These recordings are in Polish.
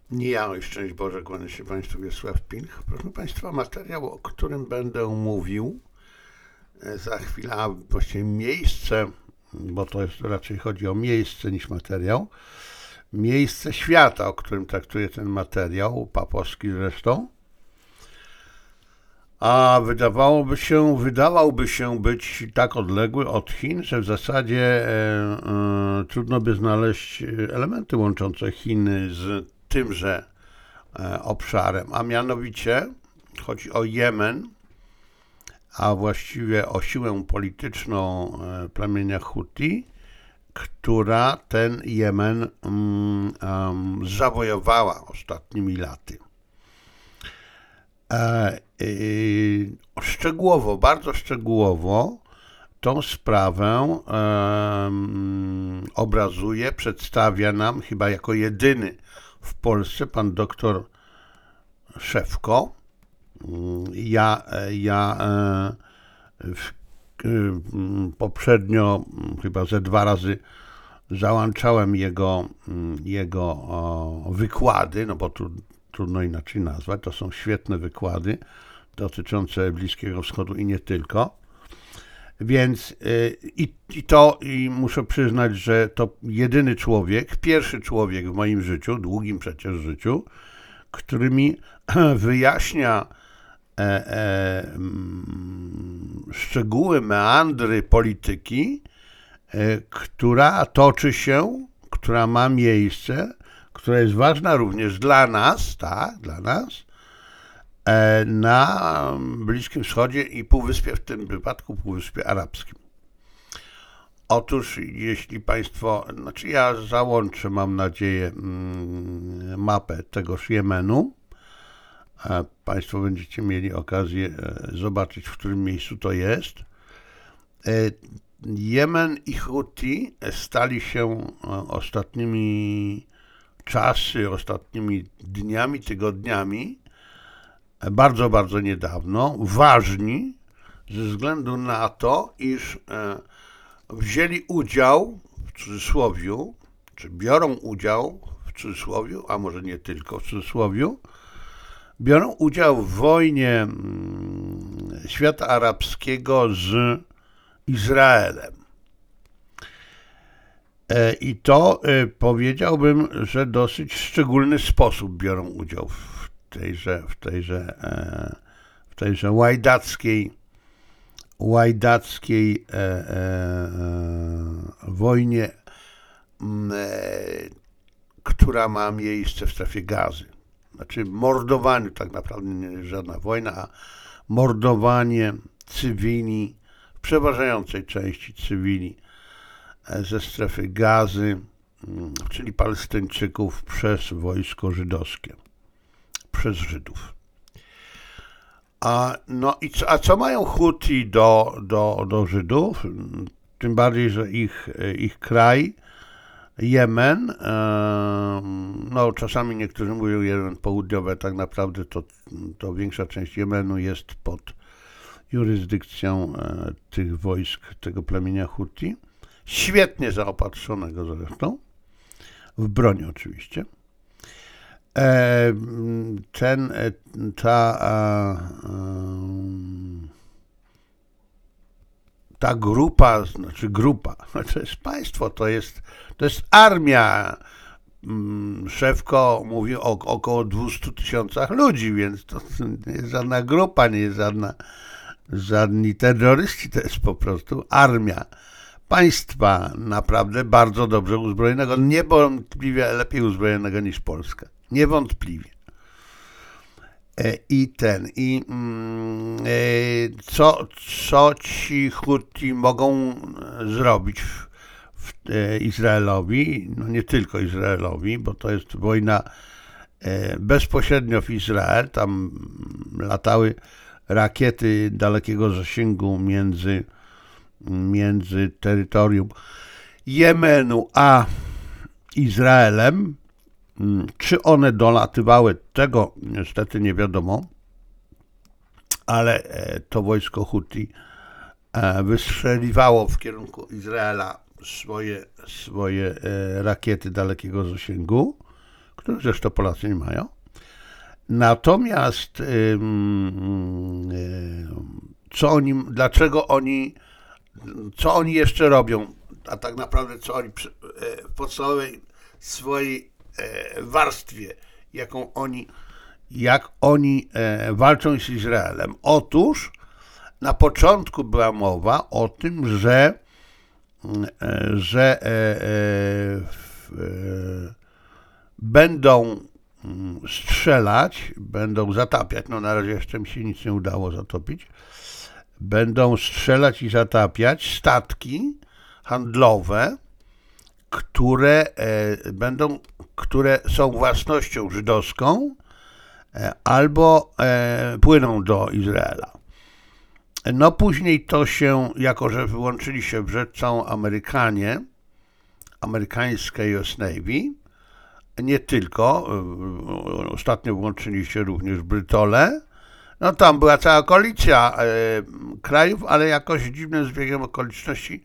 Nie ja, szczęść Boże, kłania się Państwu Wiesław Pilch. Proszę Państwa, materiał, o którym będę mówił za chwilę, a właściwie miejsce, bo to jest raczej chodzi o miejsce niż materiał, miejsce świata, o którym traktuje ten materiał, papowski zresztą, a wydawałby się być tak odległy od Chin, że w zasadzie trudno by znaleźć elementy łączące Chiny z tymże obszarem, a mianowicie chodzi o Jemen, a właściwie o siłę polityczną plemienia Huti, która ten Jemen zawojowała ostatnimi laty. Szczegółowo, bardzo szczegółowo tą sprawę obrazuje, przedstawia nam chyba jako jedyny w Polsce pan doktor Szewko. Ja poprzednio chyba ze 2 razy załączałem jego wykłady, no bo trudno inaczej nazwać. To są świetne wykłady dotyczące Bliskiego Wschodu i nie tylko. Więc i muszę przyznać, że to jedyny człowiek, pierwszy człowiek w moim życiu, długim przecież życiu, który mi wyjaśnia szczegóły, meandry polityki, która toczy się, która ma miejsce, która jest ważna również dla nas, tak, dla nas, na Bliskim Wschodzie i Półwyspie, w tym wypadku Półwyspie Arabskim. Otóż, jeśli Państwo, znaczy ja załączę, mam nadzieję, mapę tegoż Jemenu. Państwo będziecie mieli okazję zobaczyć, w którym miejscu to jest. Jemen i Huti stali się ostatnimi dniami, tygodniami, bardzo, bardzo niedawno, ważni ze względu na to, iż wzięli udział, w cudzysłowiu, czy biorą udział, w cudzysłowiu, a może nie tylko w cudzysłowiu, biorą udział w wojnie świata arabskiego z Izraelem. I to powiedziałbym, że dosyć szczególny sposób biorą udział w tejże łajdackiej wojnie, która ma miejsce w strefie Gazy. Znaczy mordowaniu, tak naprawdę nie jest żadna wojna, a mordowanie cywili, w przeważającej części cywili ze strefy Gazy, czyli Palestyńczyków, przez wojsko żydowskie, przez Żydów. A co mają Huti do Żydów? Tym bardziej, że ich kraj, Jemen, no czasami niektórzy mówią Jemen południowy, tak naprawdę to większa część Jemenu jest pod jurysdykcją tych wojsk, tego plemienia Huti, świetnie zaopatrzonego zresztą, w broń oczywiście. Ta grupa, to jest państwo, to jest armia. Szewko mówi o około 200 000 ludzi, więc to nie jest żadna grupa, nie jest żadni terroryści, to jest po prostu armia państwa naprawdę bardzo dobrze uzbrojonego, niewątpliwie lepiej uzbrojonego niż Polska. Niewątpliwie. Co ci Huti mogą zrobić Izraelowi? No nie tylko Izraelowi, bo to jest wojna bezpośrednio w Izrael. Tam latały rakiety dalekiego zasięgu między terytorium Jemenu a Izraelem. Czy one dolatywały, tego niestety nie wiadomo, ale to wojsko Huti wystrzeliwało w kierunku Izraela swoje rakiety dalekiego zasięgu, których zresztą Polacy nie mają. Natomiast co oni jeszcze robią, a tak naprawdę co oni w podstawowej swojej warstwie, jak oni walczą z Izraelem. Otóż na początku była mowa o tym, że będą strzelać, będą zatapiać, no na razie jeszcze mi się nic nie udało zatopić, będą strzelać i zatapiać statki handlowe, które są własnością żydowską albo płyną do Izraela. No później to się, jako że wyłączyli się w rzecz całą amerykańskie US Navy, nie tylko, ostatnio włączyli się również Brytole, no tam była cała koalicja krajów, ale jakoś dziwnym zbiegiem okoliczności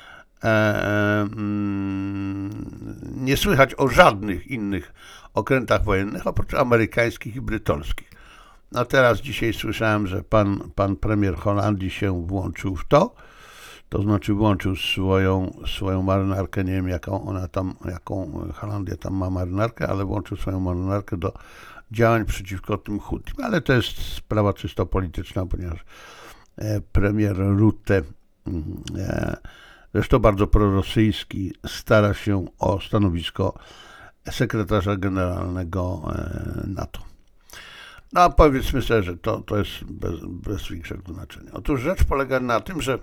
nie słychać o żadnych innych okrętach wojennych, oprócz amerykańskich i brytolskich. No teraz dzisiaj słyszałem, że pan premier Holandii się włączył w to znaczy włączył swoją marynarkę, nie wiem jaką Holandia tam ma marynarkę, ale włączył swoją marynarkę do działań przeciwko tym Hutim, ale to jest sprawa czysto polityczna, ponieważ premier Rutte, zresztą bardzo prorosyjski, stara się o stanowisko sekretarza generalnego NATO. No powiedzmy sobie, że to jest bez większego znaczenia. Otóż rzecz polega na tym, że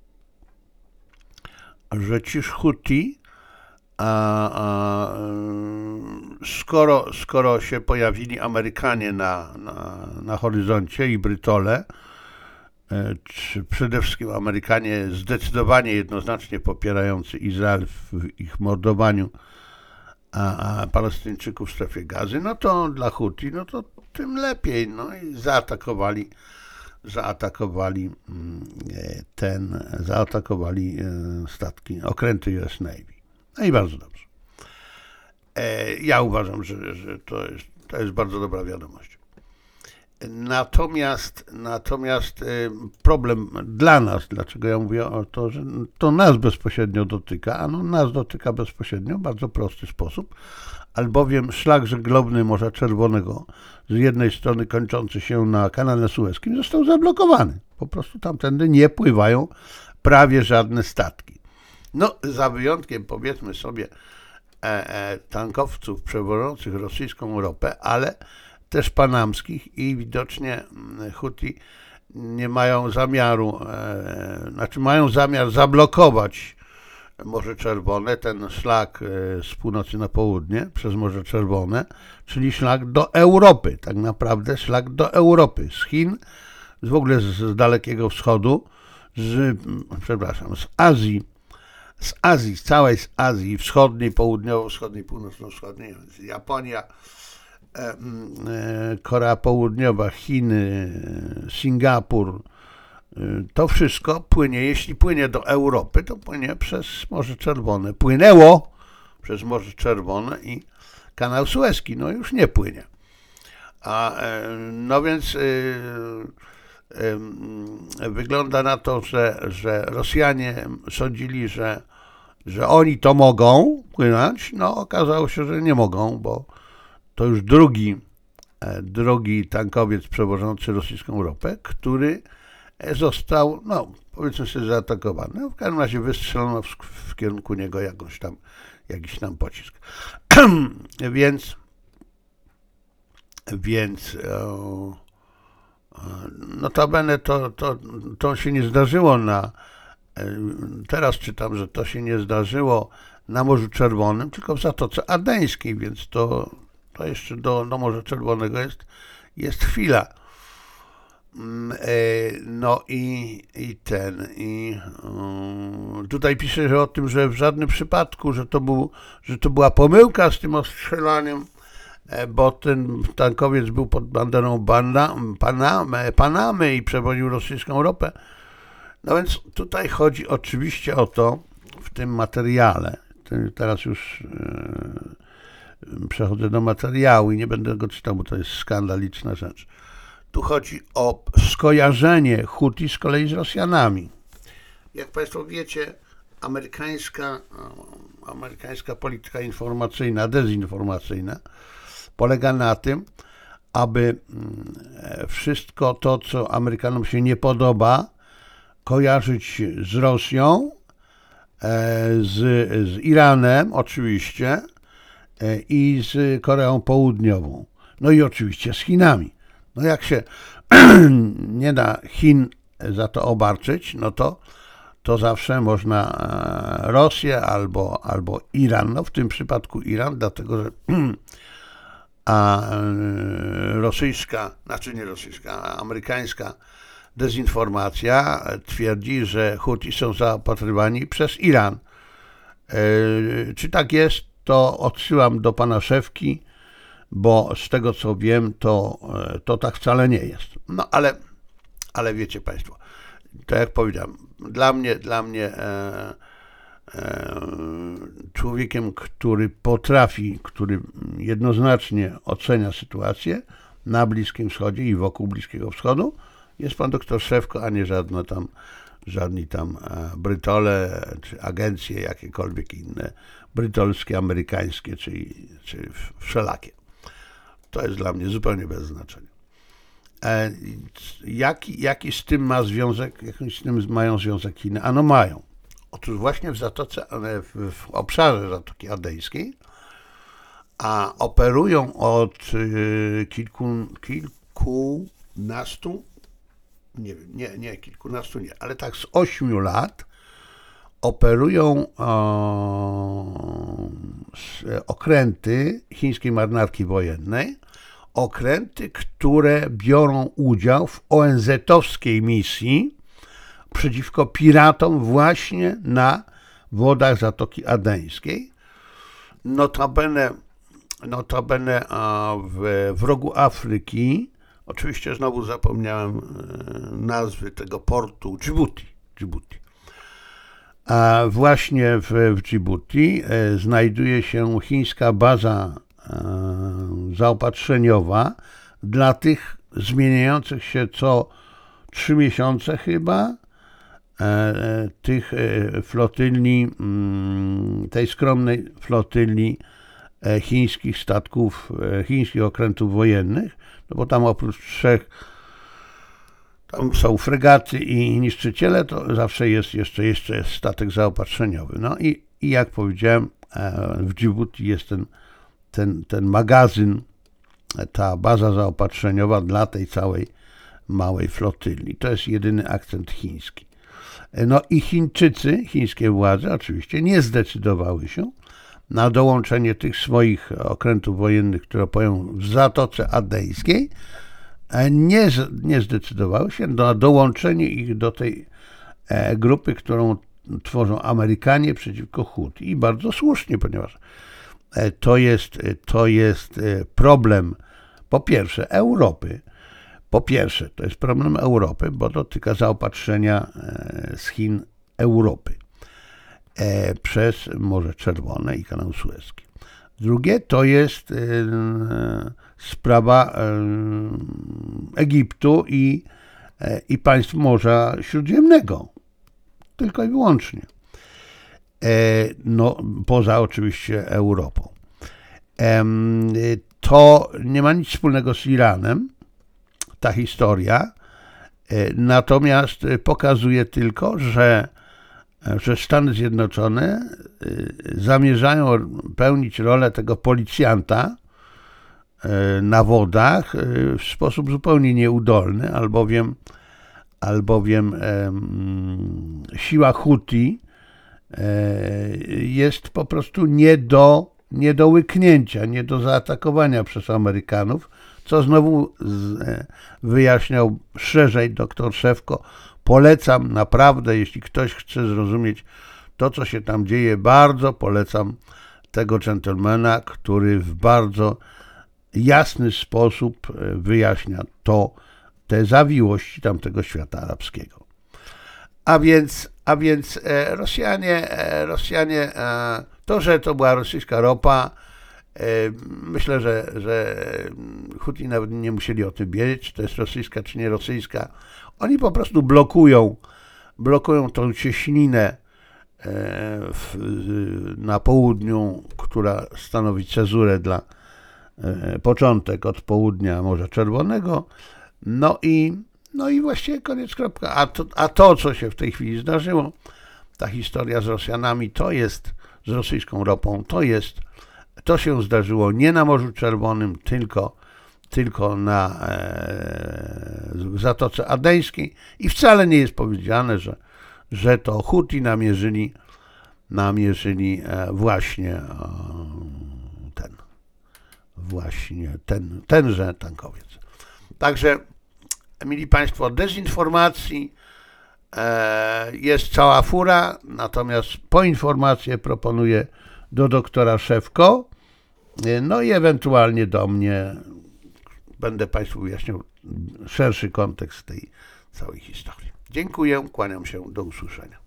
ci Huti, skoro się pojawili Amerykanie na horyzoncie i Brytole, czy przede wszystkim Amerykanie zdecydowanie jednoznacznie popierający Izrael w ich mordowaniu Palestyńczyków w strefie Gazy, no to dla Huti, no to tym lepiej, no i zaatakowali statki, okręty US Navy. No i bardzo dobrze. Ja uważam, że to jest bardzo dobra wiadomość. Natomiast problem dla nas, dlaczego ja mówię o to, że to nas bezpośrednio dotyka, a no nas dotyka bezpośrednio w bardzo prosty sposób, albowiem szlak żeglowny Morza Czerwonego z jednej strony kończący się na kanale Sueskim został zablokowany. Po prostu tamtędy nie pływają prawie żadne statki. No za wyjątkiem powiedzmy sobie tankowców przewożących rosyjską ropę, ale też panamskich i widocznie Huti nie mają zamiaru, mają zamiar zablokować Morze Czerwone, ten szlak z północy na południe przez Morze Czerwone, czyli szlak do Europy, tak naprawdę szlak do Europy, z Chin, w ogóle z Dalekiego Wschodu, z Azji, z całej Azji wschodniej, południowo-wschodniej, północno-wschodniej, Japonia, Korea Południowa, Chiny, Singapur, to wszystko płynie, jeśli płynie do Europy, to płynie przez Morze Czerwone. Płynęło przez Morze Czerwone i kanał Sueski, no już nie płynie. No więc wygląda na to, że Rosjanie sądzili, że oni to mogą płynąć, no okazało się, że nie mogą, bo to już drugi tankowiec przewożący rosyjską ropę, który został, no powiedzmy sobie, zaatakowany. W każdym razie wystrzelono w kierunku niego jakiś tam pocisk. Więc notabene to się nie zdarzyło teraz czytam, że to się nie zdarzyło na Morzu Czerwonym, tylko w Zatoce Adeńskiej, więc to jeszcze do Morza Czerwonego jest chwila. No i tutaj pisze, że o tym, że w żadnym przypadku, że to była pomyłka z tym ostrzelaniem, bo ten tankowiec był pod banderą Panamy i przewoził rosyjską ropę. No więc tutaj chodzi oczywiście o to, w tym materiale, teraz już przechodzę do materiału i nie będę go czytał, bo to jest skandaliczna rzecz. Tu chodzi o skojarzenie Huti z kolei z Rosjanami. Jak Państwo wiecie, amerykańska polityka informacyjna, dezinformacyjna polega na tym, aby wszystko to, co Amerykanom się nie podoba, kojarzyć z Rosją, z Iranem oczywiście i z Koreą Południową. No i oczywiście z Chinami. No jak się nie da Chin za to obarczyć, no to zawsze można Rosję albo Iran, no w tym przypadku Iran, dlatego że amerykańska dezinformacja twierdzi, że Huti są zaopatrywani przez Iran. Czy tak jest, to odsyłam do pana Szewki, bo z tego co wiem, to tak wcale nie jest. No ale wiecie Państwo, to jak powiedziałem, dla mnie człowiekiem, który jednoznacznie ocenia sytuację na Bliskim Wschodzie i wokół Bliskiego Wschodu, jest pan doktor Szewko, a nie żadni tam brytole, czy agencje jakiekolwiek inne, brytolskie, amerykańskie, czy wszelakie. To jest dla mnie zupełnie bez znaczenia. Jaki z tym ma związek, jakiś z tym mają związek Chiny? Ano mają. Otóż właśnie w obszarze Zatoki Adejskiej operują od kilkunastu, nie kilkunastu nie, ale tak z 8 lat operują okręty chińskiej marynarki wojennej, okręty, które biorą udział w ONZ-owskiej misji przeciwko piratom właśnie na wodach Zatoki Adeńskiej. Notabene w rogu Afryki, oczywiście znowu zapomniałem nazwy tego portu, Dżibuti. A właśnie w Dżibuti znajduje się chińska baza zaopatrzeniowa dla tych zmieniających się co 3 miesiące chyba tych flotylni, tej skromnej flotylni chińskich statków, chińskich okrętów wojennych, no bo tam oprócz 3 tam są fregaty i niszczyciele, to zawsze jest jeszcze statek zaopatrzeniowy. No i jak powiedziałem, w Dżibuti jest ten magazyn, ta baza zaopatrzeniowa dla tej całej małej flotyli. To jest jedyny akcent chiński. No i chińskie władze oczywiście nie zdecydowały się na dołączenie tych swoich okrętów wojennych, które operają w Zatoce Adejskiej, nie zdecydowały się na dołączenie ich do tej grupy, którą tworzą Amerykanie przeciwko Huti. I bardzo słusznie, ponieważ to jest problem po pierwsze Europy. To jest problem Europy, bo dotyka zaopatrzenia z Chin Europy przez Morze Czerwone i Kanał Sueski. Drugie to jest sprawa Egiptu i państw Morza Śródziemnego. Tylko i wyłącznie. No, poza oczywiście Europą. To nie ma nic wspólnego z Iranem, ta historia, natomiast pokazuje tylko, że Stany Zjednoczone zamierzają pełnić rolę tego policjanta na wodach w sposób zupełnie nieudolny, albowiem siła Huti jest po prostu nie do łyknięcia, nie do zaatakowania przez Amerykanów, co znowu wyjaśniał szerzej dr Szewko. Polecam naprawdę, jeśli ktoś chce zrozumieć to, co się tam dzieje, bardzo polecam tego dżentelmena, który w bardzo jasny sposób wyjaśnia te zawiłości tamtego świata arabskiego. A więc Rosjanie, to, że to była rosyjska ropa, Myślę, że Huti nawet nie musieli o tym wiedzieć, czy to jest rosyjska, czy nie rosyjska. Oni po prostu blokują tą cieśninę na południu, która stanowi cezurę dla początek od południa Morza Czerwonego. No i właściwie koniec, kropka. A to, co się w tej chwili zdarzyło, ta historia z Rosjanami, z rosyjską ropą, to się zdarzyło nie na Morzu Czerwonym, tylko w Zatoce Adeńskiej i wcale nie jest powiedziane, że to Huti namierzyli tenże tankowiec. Także, mili Państwo, dezinformacji jest cała fura, natomiast po informację proponuję do doktora Szewko, no i ewentualnie do mnie. Będę Państwu wyjaśniał szerszy kontekst tej całej historii. Dziękuję, kłaniam się, do usłyszenia.